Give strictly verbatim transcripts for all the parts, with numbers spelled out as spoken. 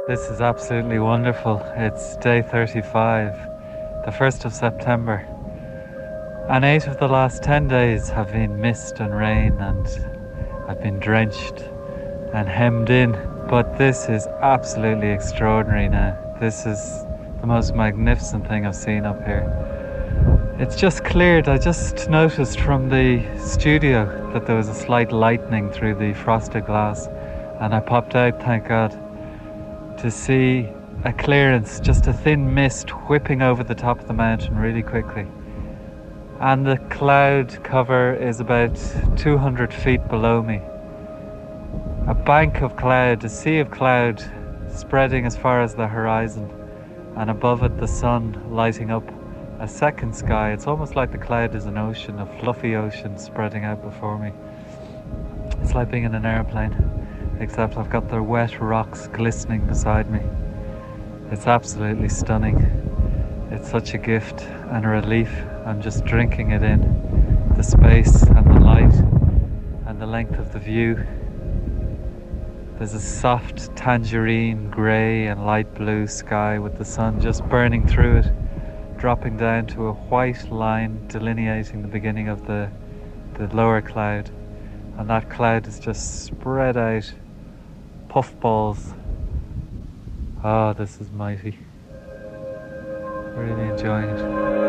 This is absolutely wonderful. It's day thirty-five, the first of September. And eight of the last ten days have been mist and rain, and I've been drenched and hemmed in. But this is absolutely extraordinary now. This is the most magnificent thing I've seen up here. It's just cleared. I just noticed from the studio that there was a slight lightning through the frosted glass, and I popped out, thank God, to see a clearance, just a thin mist whipping over the top of the mountain really quickly. And the cloud cover is about two hundred feet below me. A bank of cloud, a sea of cloud spreading as far as the horizon, and above it the sun lighting up a second sky. It's almost like the cloud is an ocean, a fluffy ocean spreading out before me. It's like being in an airplane, except I've got the wet rocks glistening beside me. It's absolutely stunning. It's such a gift and a relief. I'm just drinking it in. The space and the light and the length of the view. There's a soft tangerine grey and light blue sky with the sun just burning through it, dropping down to a white line delineating the beginning of the, the lower cloud. And that cloud is just spread out, puffballs. Oh, this is mighty. Really enjoying it.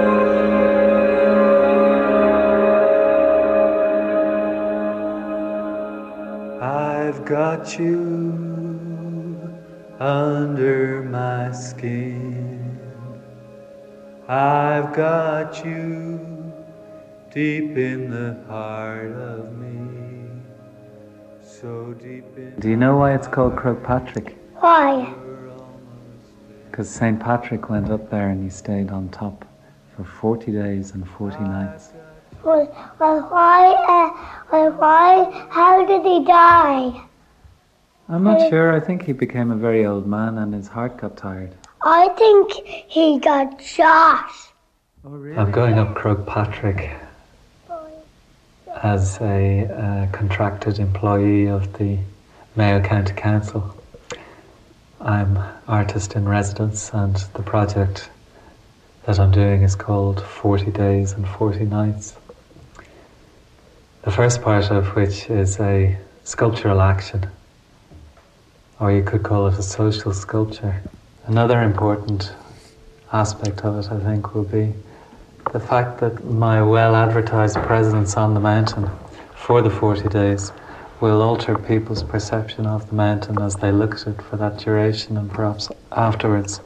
I've got you under my skin. I've got you deep in the heart of me. So deep in. Do you know why it's called Croagh Patrick? Why? Because Saint Patrick went up there and he stayed on top for forty days and forty nights. Well, well why, uh, well, why, how did he die? I'm not sure. I think he became a very old man and his heart got tired. I think he got shot. Oh, really? I'm going up Croagh Patrick as a uh, contracted employee of the Mayo County Council. I'm artist in residence, and the project that I'm doing is called forty days and forty nights. The first part of which is a sculptural action, or you could call it a social sculpture. Another important aspect of it, I think, will be the fact that my well-advertised presence on the mountain for the forty days will alter people's perception of the mountain as they look at it for that duration and perhaps afterwards.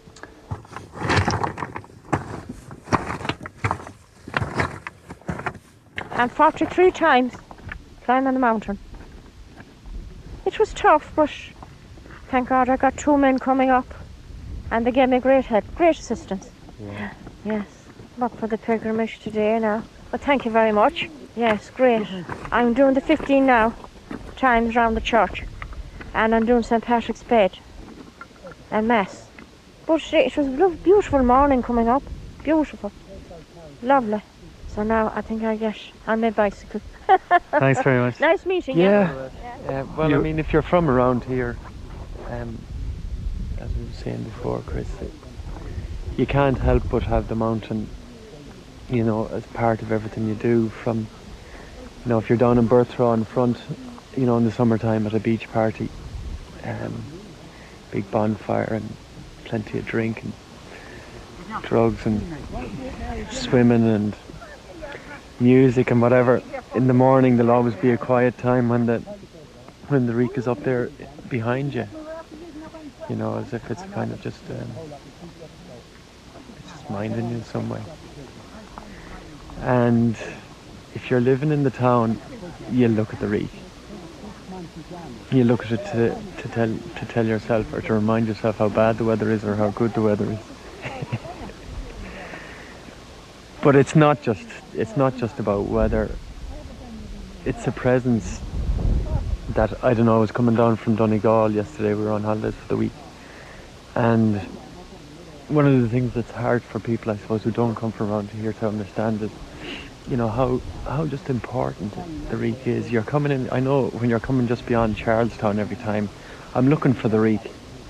And forty-three times climbing the mountain. It was tough, but thank God I got two men coming up and they gave me great help, great assistance. Yeah. Yes, not for the pilgrimage today now, but thank you very much. Yes, great. I'm doing the fifteen now, times round the church, and I'm doing Saint Patrick's Bed and Mass. But it was a beautiful morning coming up, beautiful, lovely. So now I think I get on my bicycle. Thanks very much. Nice meeting you. Yeah, yeah. Uh, well, you, I mean, if you're from around here, um, as we were saying before, Chris, you can't help but have the mountain, you know, as part of everything you do. From, you know, if you're down in Berthra in front, you know, in the summertime at a beach party, um, big bonfire and plenty of drink and drugs and swimming and music and whatever. In the morning there'll always be a quiet time when the when the reek is up there behind you, you know, as if it's kind of just um, it's just minding you in some way. And if you're living in the town, you look at the reek, you look at it to, to tell to tell yourself or to remind yourself how bad the weather is or how good the weather is. But it's not just it's not just about weather. It's a presence that, I don't know, I was coming down from Donegal yesterday. We were on holidays for the week, and one of the things that's hard for people, I suppose, who don't come from around here to understand is, you know, how how just important the reek is. You're coming in, I know when you're coming just beyond Charlestown every time, I'm looking for the reek.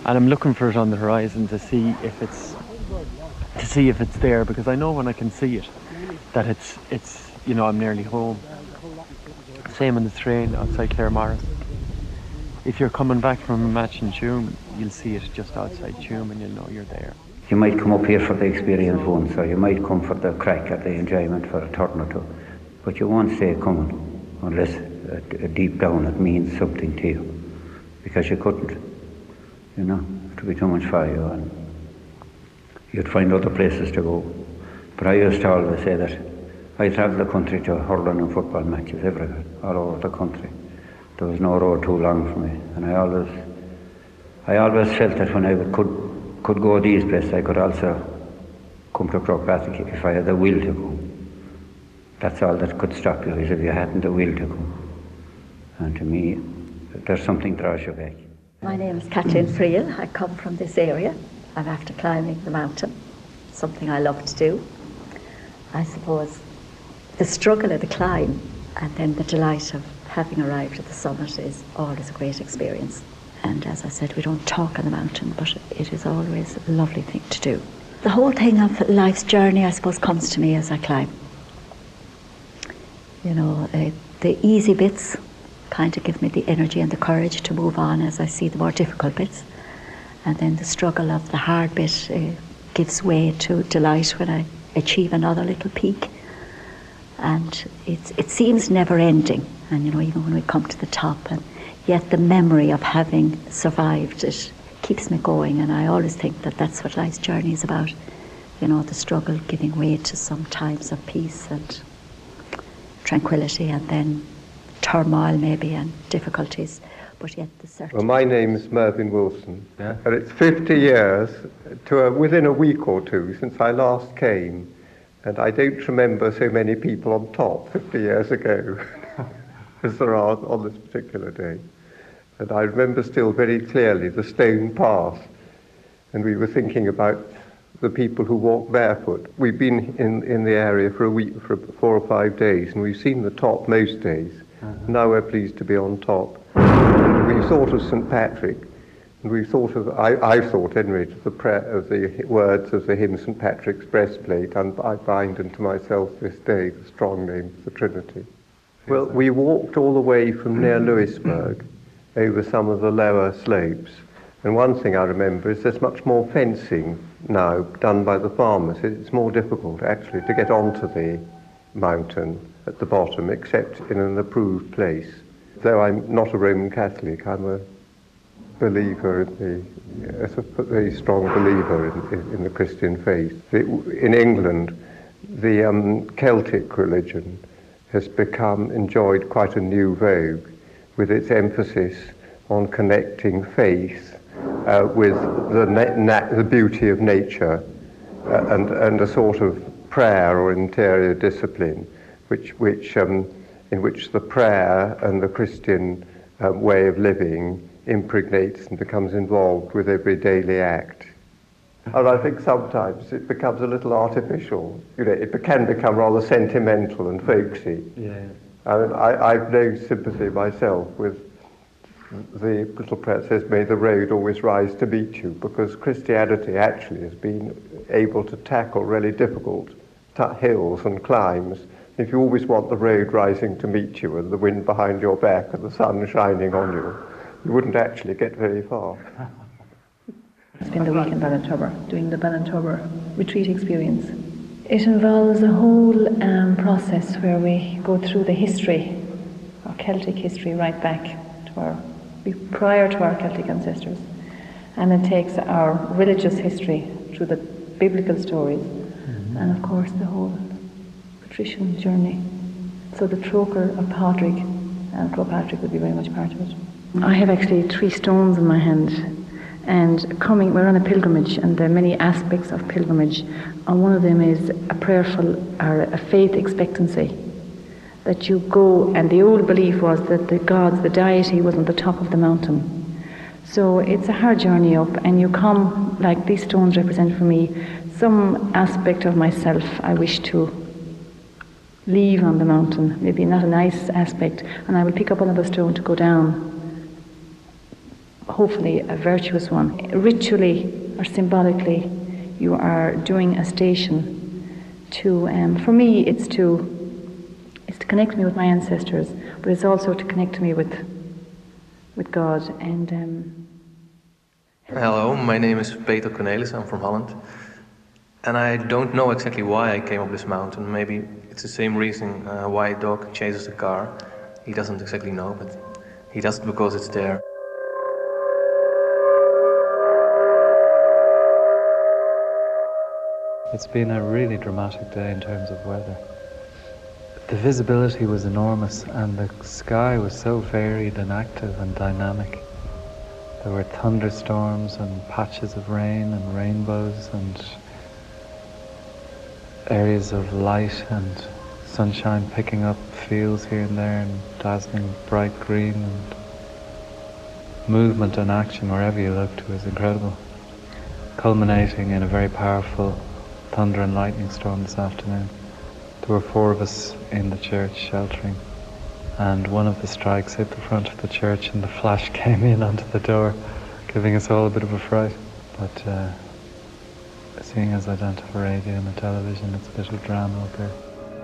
and I'm looking for it on the horizon to see if it's to see if it's there, because I know when I can see it that it's it's you know, I'm nearly home. Same on the train outside Claremorris. If you're coming back from a match in Tuam, you'll see it just outside Tuam and you'll know you're there. You might come up here for the experience once, or you might come for the crack or the enjoyment for a turn or two, but you won't stay coming unless uh, deep down it means something to you, because you couldn't, you know, it would be too much for you, and you'd find other places to go. But I used to always say that I travelled the country to hurling and football matches everywhere, all over the country. There was no road too long for me, and I always, I always felt that when I could could go these places, I could also come to Croagh if I had the will to go. That's all that could stop you, is if you hadn't the will to go. And to me, there's something draws you back. My name is Kathleen Friel. I come from this area. I'm after climbing the mountain, something I love to do. I suppose the struggle of the climb and then the delight of having arrived at the summit is always a great experience. And as I said, we don't talk on the mountain, but it is always a lovely thing to do. The whole thing of life's journey, I suppose, comes to me as I climb. You know, uh, the easy bits kind of give me the energy and the courage to move on as I see the more difficult bits. And then the struggle of the hard bit uh, gives way to delight when I achieve another little peak. And it's, it seems never ending. And, you know, even when we come to the top, and yet the memory of having survived it keeps me going, and I always think that that's what life's journey is about. You know, the struggle giving way to some times of peace and tranquility, and then turmoil maybe and difficulties, but yet the certainty. Well, my name is Mervyn Wilson, yeah. And it's fifty years to a, within a week or two since I last came, and I don't remember so many people on top fifty years ago as there are on this particular day. And I remember still very clearly the stone path, and we were thinking about the people who walk barefoot. We've been in, in the area for a week, for four or five days, and we've seen the top most days. Uh-huh. Now we're pleased to be on top. And we thought of Saint Patrick, and we thought of, I, I thought anyway, of the, prayer, of the words of the hymn Saint Patrick's breastplate, and I bind unto myself this day the strong name of the Trinity. Well, we walked all the way from near Louisburg over some of the lower slopes. And one thing I remember is there's much more fencing now done by the farmers. It's more difficult actually to get onto the mountain at the bottom, except in an approved place. Though I'm not a Roman Catholic, I'm a believer in the, a very strong believer in, in, in the Christian faith. In England, the um, Celtic religion has become, enjoyed quite a new vogue, with its emphasis on connecting faith uh, with the, na- na- the beauty of nature uh, and, and a sort of prayer or interior discipline, which, which, um, in which the prayer and the Christian uh, way of living impregnates and becomes involved with every daily act. And I think sometimes it becomes a little artificial. You know, it can become rather sentimental and folksy. Yeah. I mean, I, I've no sympathy myself with the little prayer that says, "May the road always rise to meet you," because Christianity actually has been able to tackle really difficult t- hills and climbs. If you always want the road rising to meet you and the wind behind your back and the sun shining on you, you wouldn't actually get very far. It's been the week in Ballintober, doing the Ballintober retreat experience. It involves a whole um, process where we go through the history, our Celtic history, right back to our, prior to our Celtic ancestors, and it takes our religious history through the biblical stories, mm-hmm. and of course the whole patrician journey. So the Trochar of Padraig and Croagh Patrick would be very much part of it. I have actually three stones in my hand. And coming, we're on a pilgrimage, and there are many aspects of pilgrimage. And one of them is a prayerful or a faith expectancy. That you go, and the old belief was that the gods, the deity, was on the top of the mountain. So it's a hard journey up, and you come, like these stones represent for me, some aspect of myself I wish to leave on the mountain. Maybe not a nice aspect, and I will pick up another stone to go down. hopefully a virtuous one. Ritually or symbolically, you are doing a station to, um, for me, it's to, it's to connect me with my ancestors, but it's also to connect me with, with God. And um, hello, my name is Peter Cornelis. I'm from Holland, and I don't know exactly why I came up this mountain. Maybe it's the same reason uh, why a dog chases a car. He doesn't exactly know, but he does it because it's there. It's been a really dramatic day in terms of weather. The visibility was enormous and the sky was so varied and active and dynamic. There were thunderstorms and patches of rain and rainbows and areas of light and sunshine picking up fields here and there and dazzling bright green, and movement and action wherever you looked was incredible, culminating in a very powerful thunder and lightning storm this afternoon. There were four of us in the church sheltering, and one of the strikes hit the front of the church and the flash came in onto the door, giving us all a bit of a fright. But uh, seeing as I don't have a radio and a television, it's a bit of drama up here.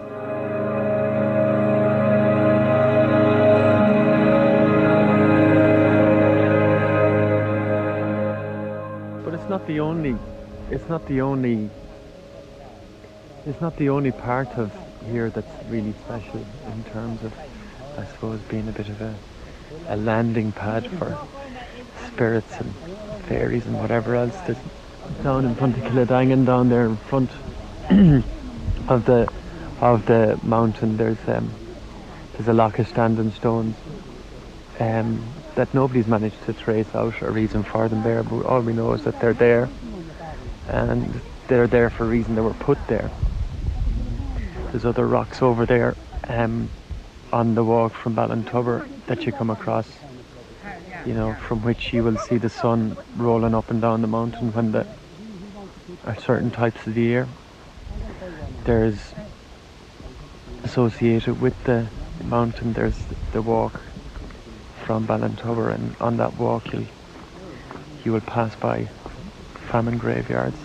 But it's not the only, it's not the only It's not the only part of here that's really special in terms of, I suppose, being a bit of a, a landing pad for spirits and fairies and whatever else. There's down in front of Killadangan, down there in front of the of the mountain, there's um, there's a loch of standing stones um, that nobody's managed to trace out a reason for them there, but all we know is that they're there, and they're there for a reason. They were put there. There's other rocks over there um, on the walk from Ballintubber that you come across, you know, from which you will see the sun rolling up and down the mountain when the at certain types of the year. There's associated with the mountain, there's the walk from Ballintubber, and on that walk you'll, you will pass by famine graveyards,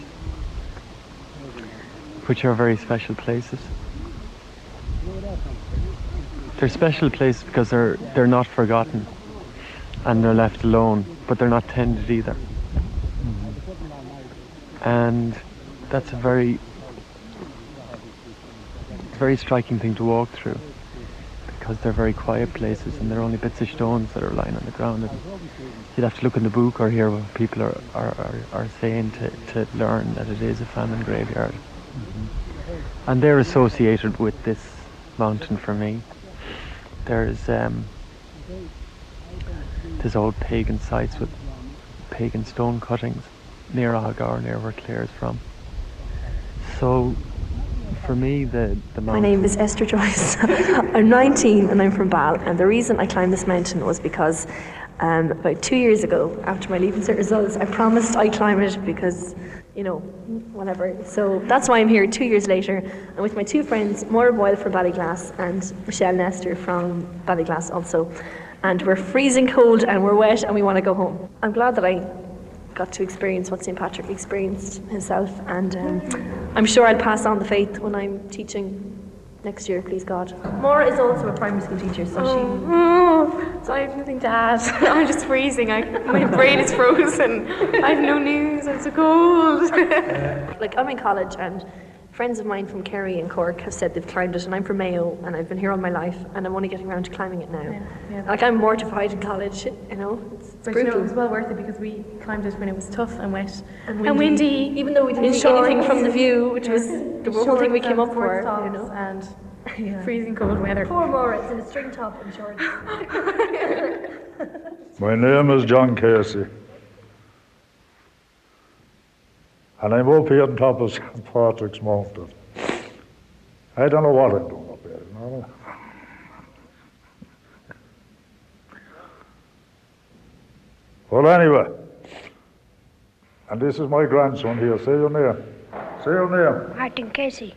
which are very special places. They're special places because they're they're not forgotten and they're left alone, but they're not tended either. Mm-hmm. And that's a very very striking thing to walk through, because they're very quiet places and they're only bits of stones that are lying on the ground. And you'd have to look in the book or hear what people are are, are, are saying to, to learn that it is a famine graveyard. Mm-hmm. And they're associated with this mountain for me. There's um, there's old pagan sites with pagan stone cuttings near Ahagar, near where Claire's from. So for me, the, the mountain... My name is Esther Joyce. I'm nineteen and I'm from Bal, and the reason I climbed this mountain was because um, about two years ago, after my Leaving Cert results, I promised I'd climb it because, you know, whatever. So that's why I'm here two years later. I'm with my two friends, Maura Boyle from Ballyglass and Michelle Nestor from Ballyglass also. And we're freezing cold and we're wet and we want to go home. I'm glad that I got to experience what Saint Patrick experienced himself, and um, I'm sure I'll pass on the faith when I'm teaching next year, please God. Maura is also a primary school teacher, so oh. she... Oh, so I have nothing to add. I'm just freezing. I, my brain is frozen. I have no news. I'm so cold. Like, I'm in college, and friends of mine from Kerry and Cork have said they've climbed it, and I'm from Mayo, and I've been here all my life, and I'm only getting around to climbing it now. Yeah, yeah. Like, I'm mortified in college, you know. It's, it's but brutal. You know, it was well worth it because we climbed it when it was tough and wet and windy, and windy even though we didn't see anything from the view, which yeah. was the whole thing we came up for, you know. And yeah. freezing cold weather. Poor Maura, it's in a string top and shorts. My name is John Casey, and I'm up here on top of Saint Patrick's Mountain. I don't know what I'm doing up here, you know. Well, anyway, and this is my grandson here. Say your name. Say your name. Martin Casey.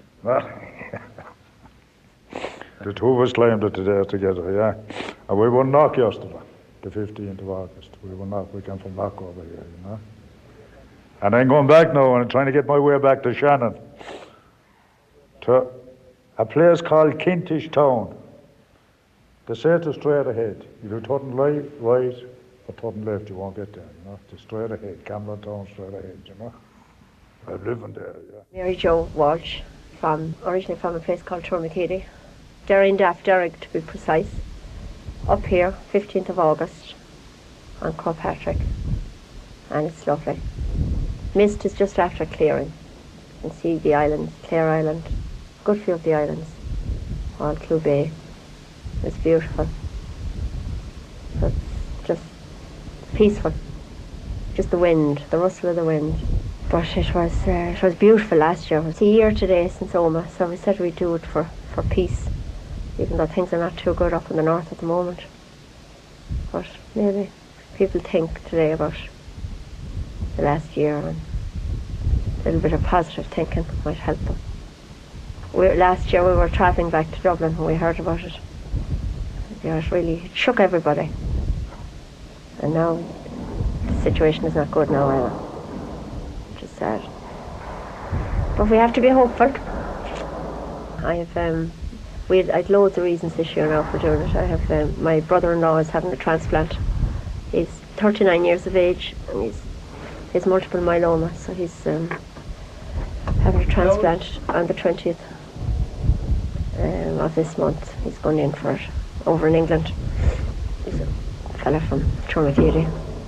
The two of us climbed it today together, yeah. And we won knock yesterday. the fifteenth of August. We were not, we came from back over here, you know. And I'm going back now and trying to get my way back to Shannon, to a place called Kentish Town. They say to straight ahead. You do turn right, right, or turn left, you won't get there, you know. Just straight ahead, Cameron Town, straight ahead, you know. I'm living there, yeah. Mary Jo Walsh, from originally from a place called Tourmakeedy. Derry Daft Derrick, to be precise. Up here, fifteenth of August, on Croagh Patrick. And it's lovely. Mist is just after clearing. You can see the islands, Clare Island, good few of the islands, all Clew Bay. It's beautiful. It's just peaceful. Just the wind, the rustle of the wind. But it was uh, it was beautiful last year. It's a year today since Oma, so we said we'd do it for, for peace, even though things are not too good up in the north at the moment. But maybe people think today about the last year, and a little bit of positive thinking might help them. We, last year we were travelling back to Dublin when we heard about it. Yeah, it really it shook everybody. And now the situation is not good now either, which is sad. But we have to be hopeful. I have um, we had, I had loads of reasons this year now for doing it. I have um, my brother-in-law is having a transplant. He's thirty-nine years of age and he's he has multiple myeloma, so he's um, having a transplant on the twentieth um, of this month. He's going in for it over in England. He's a fella from Tourmakeedy.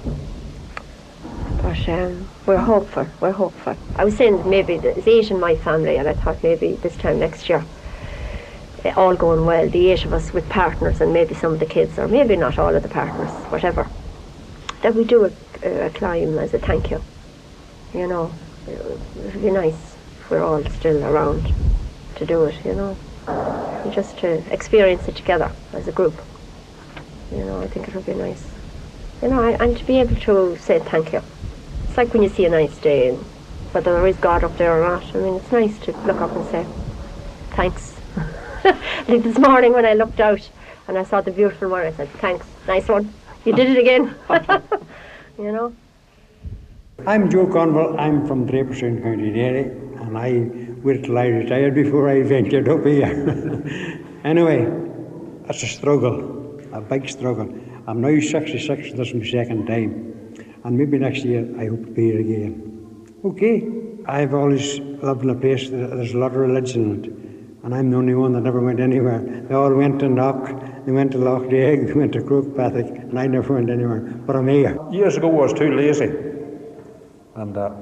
But um, we're hopeful, we're hopeful. I was saying maybe there's eight in my family, and I thought maybe this time next year, all going well, the eight of us with partners and maybe some of the kids, or maybe not all of the partners, whatever, that we do a, a climb as a thank you. You know, it would be nice if we're all still around to do it, you know. Just to experience it together as a group. You know, I think it would be nice. You know, and to be able to say thank you. It's like when you see a nice day, and whether there is God up there or not, I mean, it's nice to look up and say thanks. Like this morning when I looked out and I saw the beautiful one, I said, thanks, nice one. You did it again. You know? I'm Joe Conwell, I'm from Draperstown, County Derry, and I waited till I retired before I ventured up here. Anyway, it's a struggle, a big struggle. I'm now sixty-six, this is my second time, and maybe next year I hope to be here again. Okay, I've always lived in a place that there's a lot of religion in it, and I'm the only one that never went anywhere. They all went to Knock, they went to Loch Deag, they went to Croagh Patrick, and I never went anywhere, but I'm here. Years ago I was too lazy. And uh,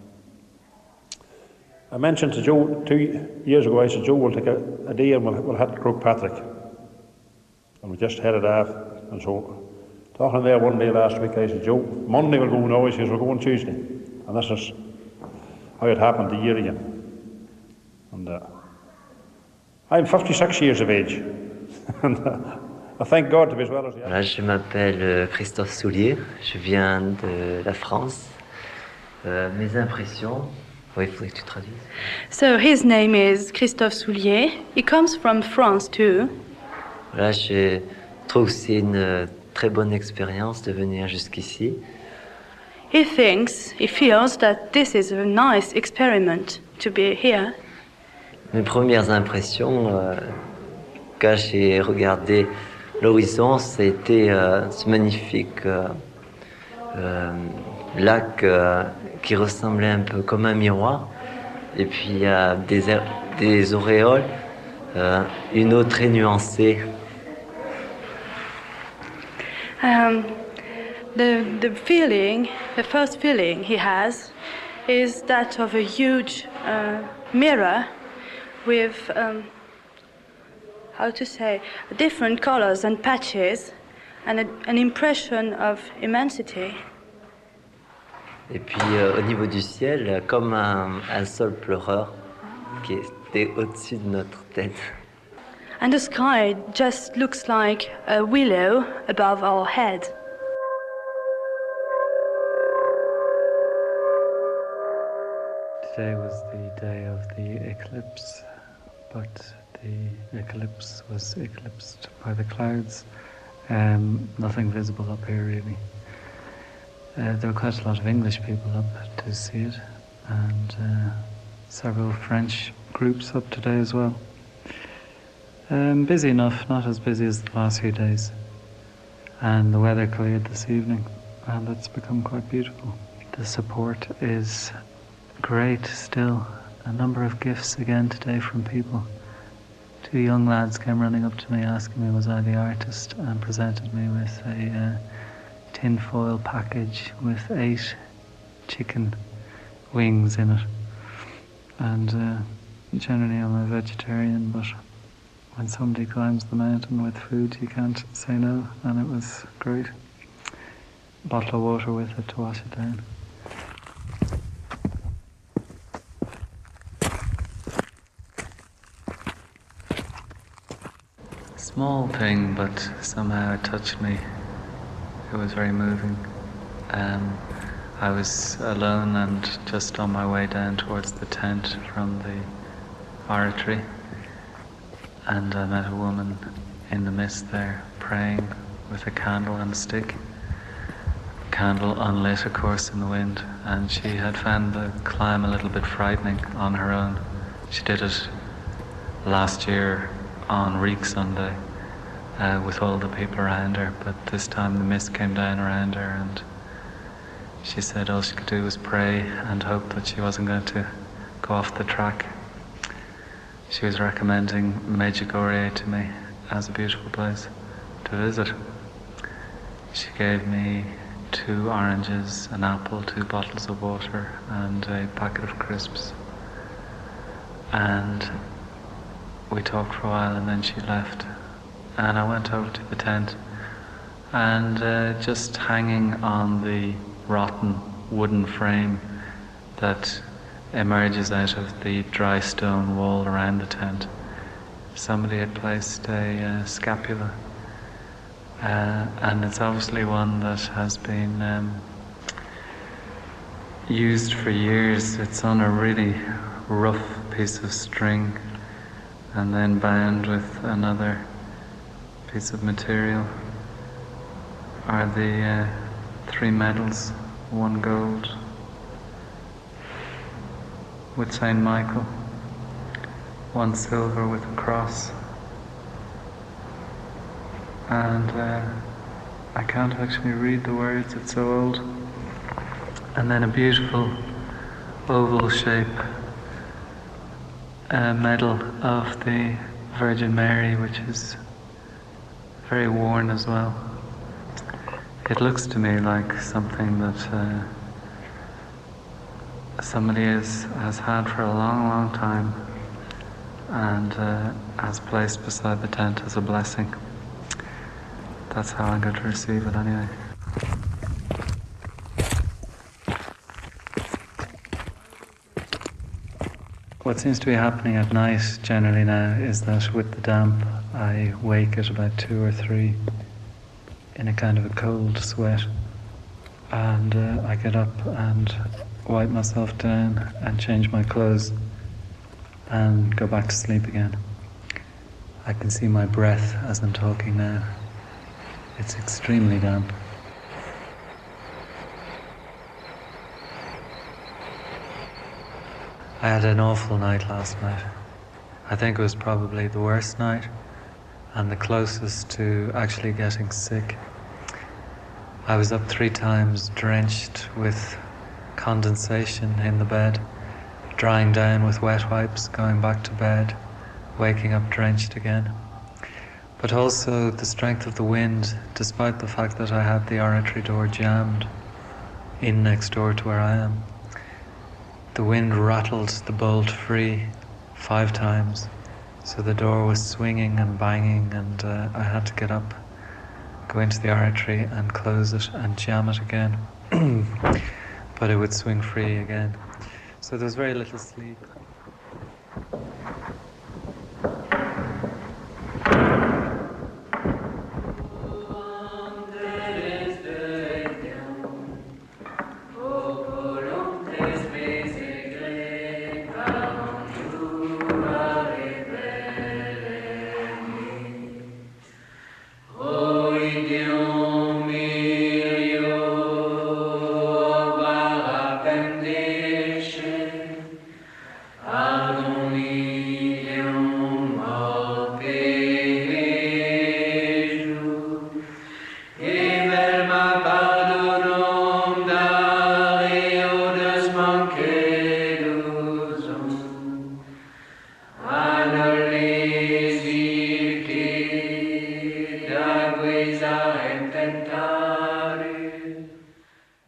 I mentioned to Joe two years ago, I said, Joe, we'll take a, a day and we'll, we'll head to Croagh Patrick. And we just headed off. And so, talking there one day last week, I said, Joe, Monday we'll go now. He says, we're going Tuesday. And this is how it happened the year again. And uh, I'm fifty-six years of age. And uh, I thank God to be as well as he Voilà, je m'appelle Christophe Soulier, je viens de la France. Euh, mes impressions, oui, il faudrait que tu traduises. So his name is Christophe Soulier. He comes from France too. Voilà, je trouve que c'est une très bonne expérience de venir jusqu'ici. He thinks, he feels that this is a nice experiment to be here. Mes premières impressions, euh, quand j'ai regardé l'horizon, ça a été euh, ce magnifique euh, euh, lac euh, qui ressemblait un peu comme un miroir, et puis il y a des, des auréoles, euh, une eau très nuancée. Um, the, the feeling, the first feeling he has is that of a huge uh, mirror with, um, how to say, different colors and patches, and a, an impression of immensity. Et puis euh, au niveau du ciel, comme un, un sol pleureur qui était au-dessus de notre tête. And the sky just looks like a willow above our head. Today was the day of the eclipse, but the eclipse was eclipsed by the clouds Um, nothing visible up here really. Uh, there were quite a lot of English people up to see it, and uh, several French groups up today as well. Um, busy enough, not as busy as the last few days. And the weather cleared this evening, and it's become quite beautiful. The support is great still. A number of gifts again today from people. Two young lads came running up to me asking me was I the artist, and presented me with a uh, tin foil package with eight chicken wings in it. And uh, generally I'm a vegetarian, but when somebody climbs the mountain with food you can't say no, and it was great. A bottle of water with it to wash it down. Small thing, but somehow it touched me. It was very moving. Um, I was alone and just on my way down towards the tent from the oratory, and I met a woman in the mist there praying with a candle and a stick. Candle unlit, of course, in the wind, and she had found the climb a little bit frightening on her own. She did it last year on Reek Sunday uh, with all the people around her, but this time the mist came down around her, and she said all she could do was pray and hope that she wasn't going to go off the track. She was recommending Medjugorje to me as a beautiful place to visit. She gave me two oranges, an apple, two bottles of water, and a packet of crisps. And we talked for a while, and then she left. And I went over to the tent, and uh, just hanging on the rotten wooden frame that emerges out of the dry stone wall around the tent, somebody had placed a uh, scapula. Uh, and it's obviously one that has been um, used for years. It's on a really rough piece of string and then bound with another piece of material are the uh, three medals, one gold with Saint Michael, one silver with a cross, and uh, I can't actually read the words, it's so old, and then a beautiful oval shape uh, medal of the Virgin Mary, which is very worn as well. It looks to me like something that uh, somebody is, has had for a long, long time, and uh, has placed beside the tent as a blessing. That's how I'm going to receive it anyway. What seems to be happening at night generally now is that with the damp I wake at about two or three in a kind of a cold sweat, and uh, I get up and wipe myself down and change my clothes and go back to sleep again. I can see my breath as I'm talking now. It's extremely damp. I had an awful night last night. I think it was probably the worst night and the closest to actually getting sick. I was up three times drenched with condensation in the bed, drying down with wet wipes, going back to bed, waking up drenched again. But also the strength of the wind, despite the fact that I had the oratory door jammed in next door to where I am. The wind rattled the bolt free five times, so the door was swinging and banging, and uh, I had to get up, go into the oratory and close it and jam it again. But it would swing free again. So there was very little sleep. Oh,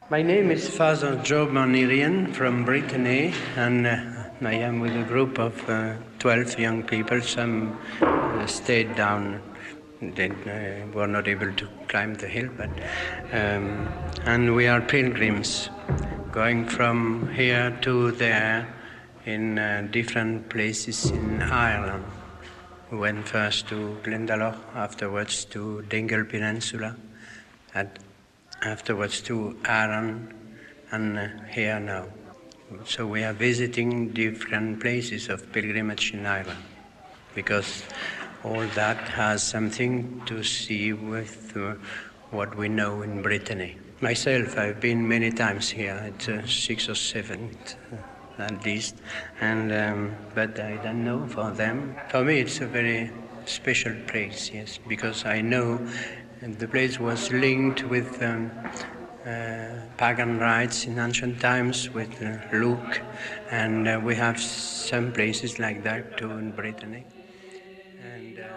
My name is Father Joe Manirian from Brittany, and uh, I am with a group of uh, twelve young people. Some uh, stayed down, they uh, were not able to climb the hill, but um, and we are pilgrims going from here to there in uh, different places in Ireland. We went first to Glendalough, afterwards to Dingle Peninsula, and afterwards to Arran, and uh, here now. So we are visiting different places of pilgrimage in Ireland, because all that has something to see with uh, what we know in Brittany. Myself, I've been many times here, at uh, six or seven uh, at least, and um, but I don't know for them. For me, it's a very special place, yes, because I know the place was linked with um, uh, pagan rites in ancient times, with uh, Luke, and uh, we have some places like that too in Brittany. And, uh,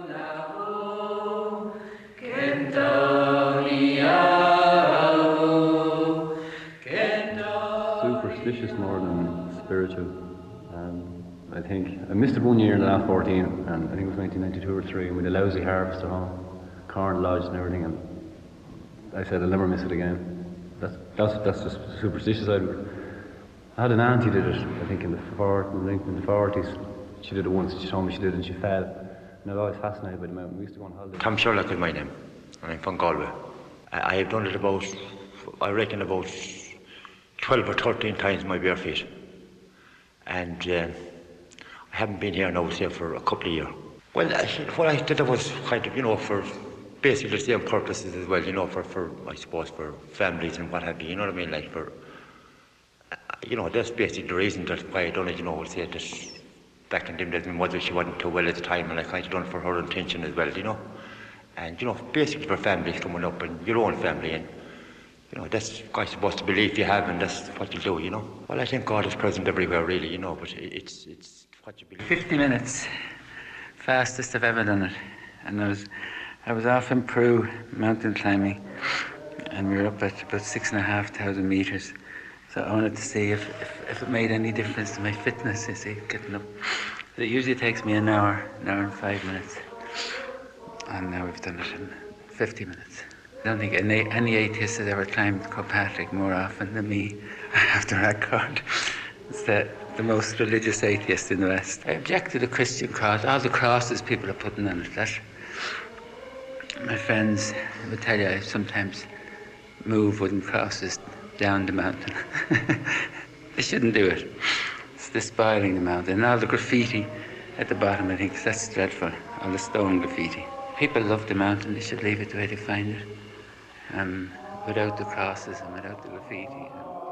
superstitious more than spiritual. Um, I think I missed it one year in the last fourteen, and I think it was nineteen ninety-two or three, and we had a lousy harvest at home, corn lodged and everything, and I said I'll never miss it again. That's that's that's just superstitious side of it. I had an auntie did it, I think in the fort, in the forties. She did it once. She told me she did it, and she fell. And I was always fascinated by the mountain. We used to go on holiday. Tom Sherlock is my name, and I'm from Galway. I, I have done it about, I reckon about twelve or thirteen times my bare feet, and uh, I haven't been here now say for a couple of years. Well, I, what I did was kind of, you know, for basically the same purposes as well, you know, for, for I suppose for families and what have you, you know what I mean, like for, uh, you know, that's basically the reason that why I done it, you know, say that back in them days my mother, she wasn't too well at the time, and I kind of done it for her intention as well, you know, and, you know, basically for families coming up and your own family, and you know, that's I suppose the belief you have, and that's what you do, you know. Well, I think God is present everywhere, really, you know, but it's it's what you believe. Fifty minutes, fastest I've ever done it, and I was I was off in Peru mountain climbing, and we were up at about six and a half thousand meters. So I wanted to see if, if if it made any difference to my fitness. You see, getting up. But it usually takes me an hour, an hour and five minutes, and now we've done it in fifty minutes. I don't think any, any atheist has ever climbed Kilpatrick more often than me after record. It's the, the most religious atheist in the West. I object to the Christian cross, all the crosses people are putting on it. That my friends would tell you I sometimes move wooden crosses down the mountain. They shouldn't do it. It's despoiling the mountain. And all the graffiti at the bottom, I think that's dreadful. All the stone graffiti. People love the mountain, they should leave it the way they find it. Um, without the crosses and without the graffiti.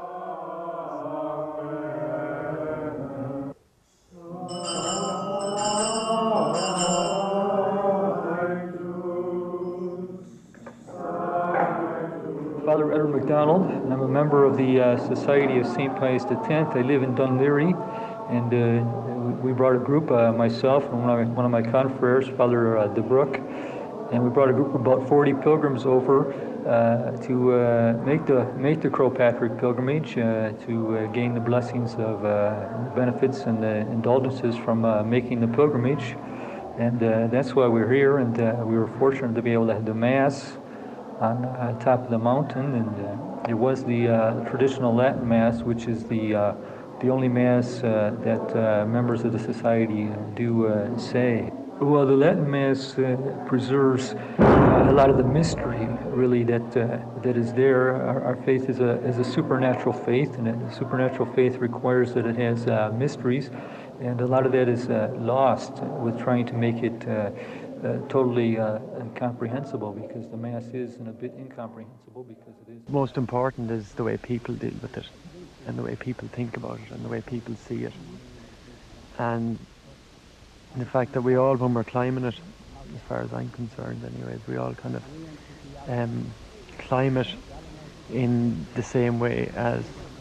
Father Edward MacDonald, and I'm a member of the uh, Society of Saint Pius X. I live in Dunleary, and uh, we brought a group, uh, myself and one of my, one of my confreres, Father uh, DeBrook, and we brought a group of about forty pilgrims over uh, to uh, make the make the Kilpatrick pilgrimage uh, to uh, gain the blessings of uh, benefits and uh, indulgences from uh, making the pilgrimage, and uh, that's why we're here. And uh, we were fortunate to be able to have the Mass on uh, top of the mountain, and uh, it was the uh, traditional Latin Mass, which is the uh, the only Mass uh, that uh, members of the Society do uh, say. Well, the Latin Mass uh, preserves uh, a lot of the mystery, really, that uh, that is there. Our, our faith is a is a supernatural faith, and a supernatural faith requires that it has uh, mysteries, and a lot of that is uh, lost with trying to make it uh, uh, totally uh, comprehensible, because the Mass is a bit incomprehensible because it is. Most important is the way people deal with it, and the way people think about it, and the way people see it, and the fact that we all, when we're climbing it, as far as I'm concerned anyways, we all kind of um, climb it in the same way as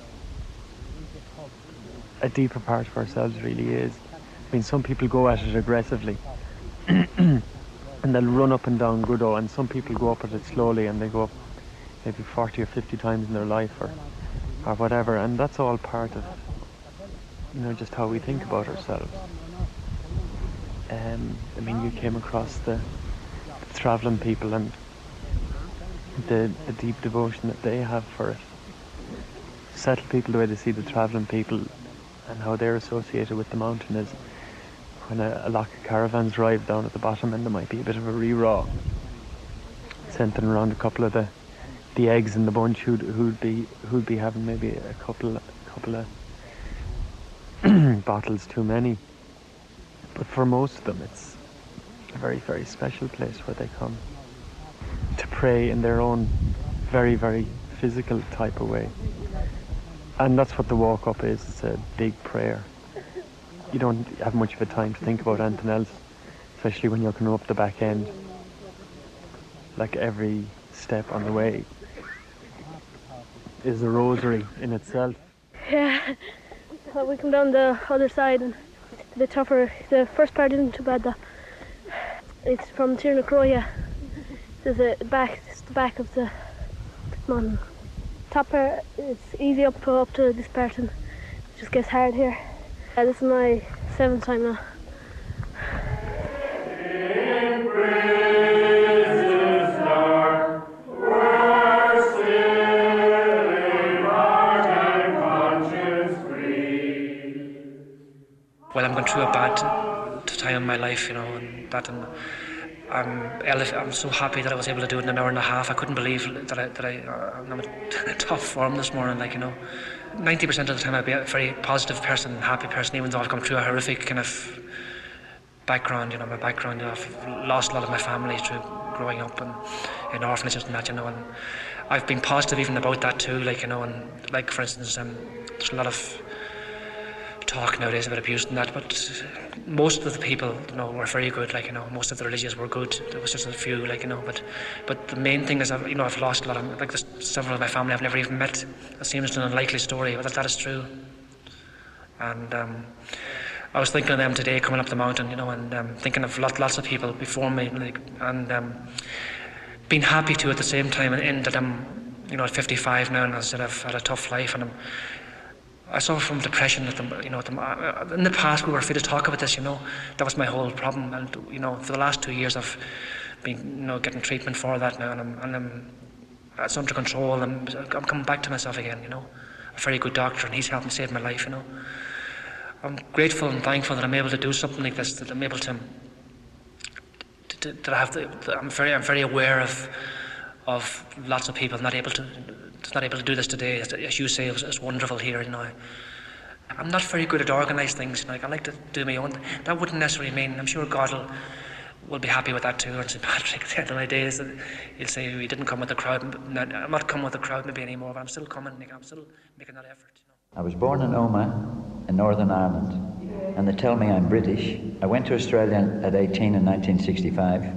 a deeper part of ourselves really is. I mean, some people go at it aggressively and they'll run up and down Goodo, and some people go up at it slowly and they go up maybe forty or fifty times in their life, or or whatever, and that's all part of, you know, just how we think about ourselves. Um, I mean, you came across the, the travelling people and the, the deep devotion that they have for it. Settled people, the way they see the travelling people and how they're associated with the mountain is when a, a lot of caravans drive down at the bottom, and there might be a bit of a re-raw, sending around a couple of the the eggs in the bunch who'd who'd be who'd be having maybe a couple a couple of bottles too many. But for most of them, it's a very, very special place where they come to pray in their own very, very physical type of way. And that's what the walk up is. It's a big prayer. You don't have much of a time to think about anything else, especially when you're coming up the back end. Like every step on the way is a rosary in itself. Yeah, well, we come down the other side and the tougher, the first part isn't too bad though. It's from Tir na Croia. There's a back, it's the back of the mountain. Top part, it's easy up to, up to this part, and it just gets hard here. Uh, this is my seventh time now. Well, I'm going through a bad time in my life, you know, and that, and I'm, I'm so happy that I was able to do it in an hour and a half. I couldn't believe that I, that I, uh, I'm in top form this morning, like, you know. ninety percent of the time I'd be a very positive person, happy person, even though I've come through a horrific kind of background, you know, my background. You know, I've lost a lot of my family through growing up and in orphanages and that, you know, and I've been positive even about that too, like, you know, and like, for instance, um, there's a lot of talk nowadays about abuse and that, but most of the people, you know, were very good, like, you know, most of the religious were good. There was just a few, like, you know, but but the main thing is, I've, you know, I've lost a lot of, like, there's several of my family I've never even met. It seems an unlikely story, but that, that is true. And um, I was thinking of them today coming up the mountain, you know, and um, thinking of lot, lots of people before me, like, and um, being happy too at the same time, and in that I'm, you know, at fifty-five now, and I said I've had a tough life, and I'm I suffer from depression. At the, you know, at the, in the past we were free to talk about this. You know, that was my whole problem. And you know, for the last two years I've been, you know, getting treatment for that now, and I'm, and I'm it's under control. I'm, I'm coming back to myself again. You know, a very good doctor, and he's helped me save my life. You know, I'm grateful and thankful that I'm able to do something like this. That I'm able to. to, to that I have. The, that I'm very. I'm very aware of, of lots of people not able to. not able to do this today. As you say, it was, it was wonderful here, you know. I'm not very good at organised things. Like, I like to do my own. That wouldn't necessarily mean, I'm sure God will, will be happy with that too. And Saint Patrick, at the end of my days, he'll say, he didn't come with the crowd. I'm not coming with the crowd maybe anymore, but I'm still coming. I'm still making that effort. You know? I was born in Omagh, in Northern Ireland, and they tell me I'm British. I went to Australia at eighteen in nineteen sixty-five.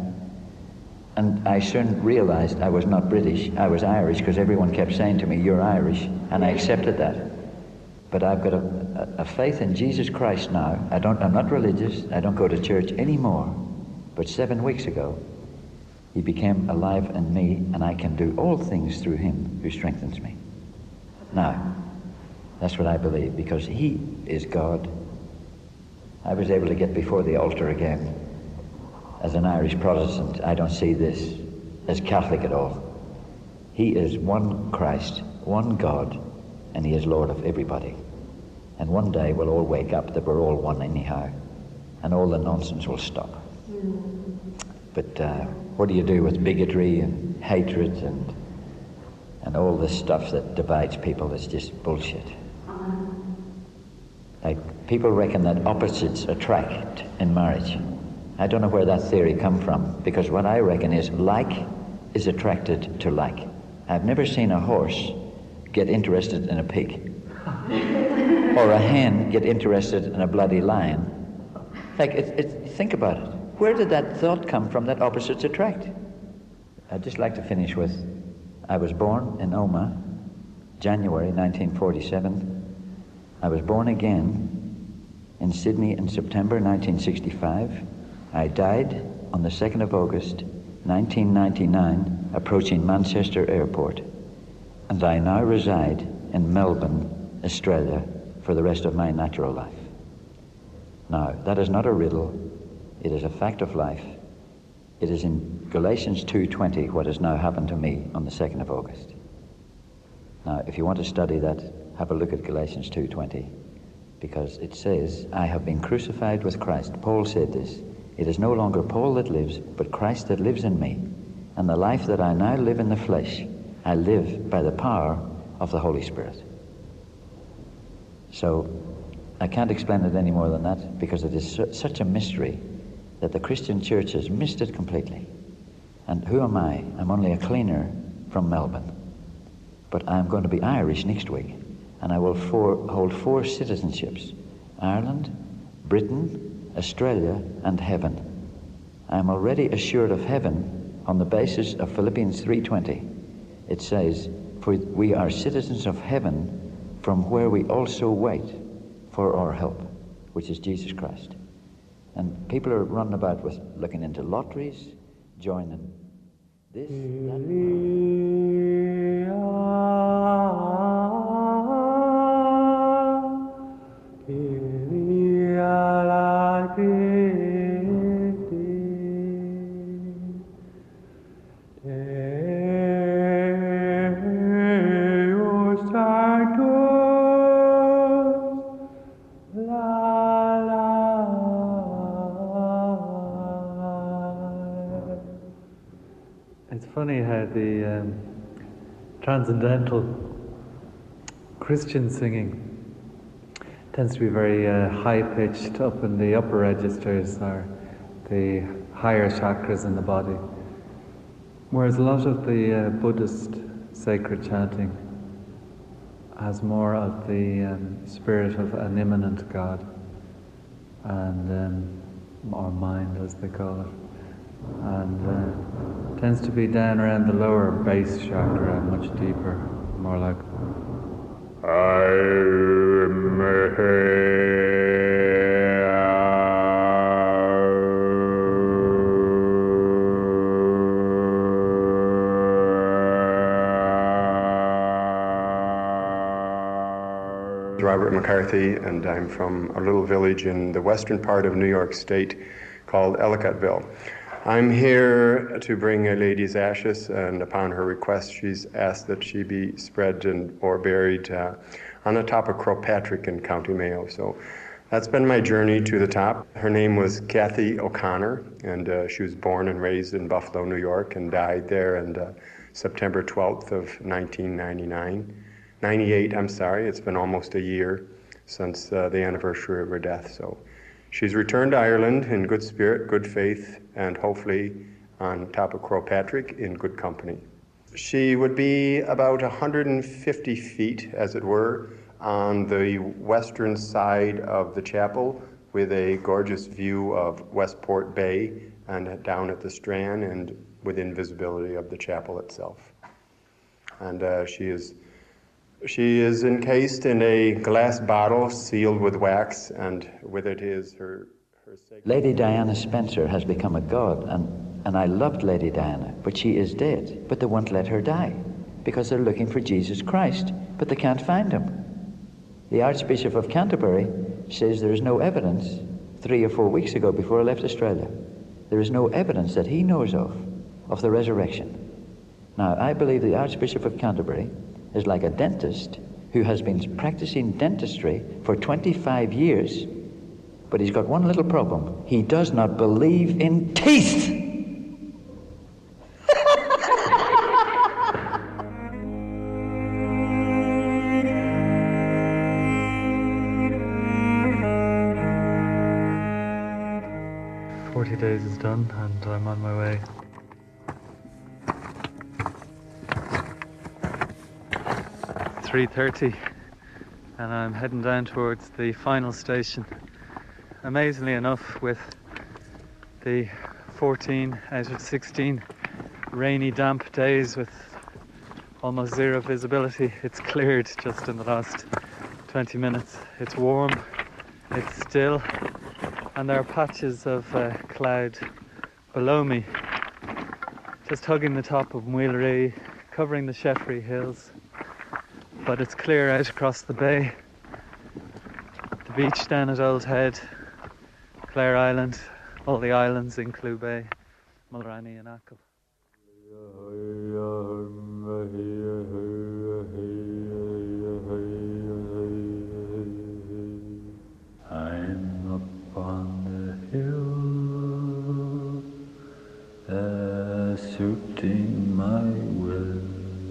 And I soon realised I was not British, I was Irish, because everyone kept saying to me, you're Irish, and I accepted that. But I've got a, a, a faith in Jesus Christ now. I don't, I'm not religious, I don't go to church anymore. But seven weeks ago, he became alive in me, and I can do all things through him who strengthens me. Now, that's what I believe, because he is God. I was able to get before the altar again. As an Irish Protestant, I don't see this as Catholic at all. He is one Christ, one God, and he is Lord of everybody. And one day we'll all wake up that we're all one anyhow, and all the nonsense will stop. But uh, what do you do with bigotry and hatred and and all this stuff that divides people? It's just bullshit. Like, people reckon that opposites attract in marriage. I don't know where that theory come from, because what I reckon is like is attracted to like. I've never seen a horse get interested in a pig, or a hen get interested in a bloody lion. Like, it, it, think about it. Where did that thought come from, that opposites attract? I'd just like to finish with, I was born in Omagh, January nineteen forty-seven. I was born again in Sydney in September nineteen sixty-five. I died on the second of August, nineteen ninety-nine, approaching Manchester Airport. and I now reside in Melbourne, Australia, for the rest of my natural life. Now, that is not a riddle, it is a fact of life. It is in Galatians two twenty what has now happened to me on the second of August. Now, if you want to study that, have a look at Galatians two twenty, because it says, I have been crucified with Christ. Paul said this, it is no longer Paul that lives, but Christ that lives in me. And the life that I now live in the flesh, I live by the power of the Holy Spirit. So, I can't explain it any more than that, because it is su- such a mystery that the Christian church has missed it completely. And who am I? I'm only a cleaner from Melbourne. But I'm going to be Irish next week, and I will for, hold four citizenships: Ireland, Britain, Australia, and heaven. I am already assured of heaven on the basis of Philippians three twenty. It says, for we are citizens of heaven, from where we also wait for our help, which is Jesus Christ. And people are running about with looking into lotteries, joining this, It's funny how the um, transcendental Christian singing tends to be very uh, high-pitched up in the upper registers, or the higher chakras in the body, whereas a lot of the uh, Buddhist sacred chanting has more of the um, spirit of an immanent God, and um, or mind as they call it, and uh, tends to be down around the lower base chakra, much deeper, more like Robert McCarthy, and I'm from a little village in the western part of New York State called Ellicottville. I'm here to bring a lady's ashes, and upon her request, she's asked that she be spread and or buried uh, on the top of Croagh Patrick in County Mayo. So that's been my journey to the top. Her name was Kathy O'Connor, and uh, she was born and raised in Buffalo, New York, and died there on uh, September twelfth of nineteen ninety-nine. ninety-eight, I'm sorry. It's been almost a year since uh, the anniversary of her death. So she's returned to Ireland in good spirit, good faith, and hopefully on top of Croagh Patrick in good company. She would be about one hundred fifty feet, as it were, on the western side of the chapel, with a gorgeous view of Westport Bay and down at the Strand, and within visibility of the chapel itself. And uh, she is She is encased in a glass bottle sealed with wax, and with it is her, her sacred... Lady Diana Spencer has become a god, and, and I loved Lady Diana, but she is dead. But they won't let her die, because they're looking for Jesus Christ, but they can't find him. The Archbishop of Canterbury says there is no evidence, three or four weeks ago before I left Australia, there is no evidence that he knows of, of the resurrection. Now, I believe the Archbishop of Canterbury is like a dentist who has been practicing dentistry for twenty-five years, but he's got one little problem. He does not believe in teeth. forty days is done, and I'm on my way. three thirty, and I'm heading down towards the final station. Amazingly enough, with the fourteen out of sixteen rainy, damp days with almost zero visibility, it's cleared just in the last twenty minutes. It's warm, it's still, and there are patches of uh, cloud below me, just hugging the top of Muilree, covering the Sheffrey Hills. but it's clear out across the bay. The beach down at Old Head, Clare Island, all the islands in Clew Bay, Mulranny and Achill. I'm up on the hill, uh, suiting my will.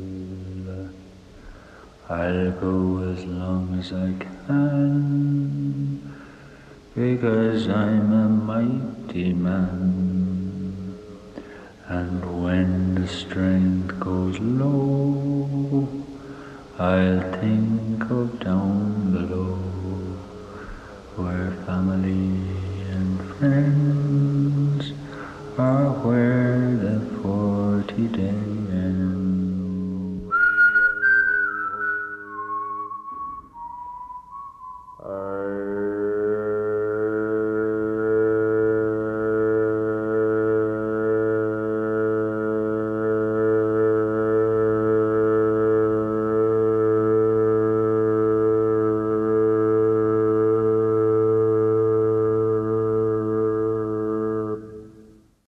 I'll go as long as I can, because I'm a mighty man. And when the strength goes low, I'll think of down below, where family and friends are, where the forty days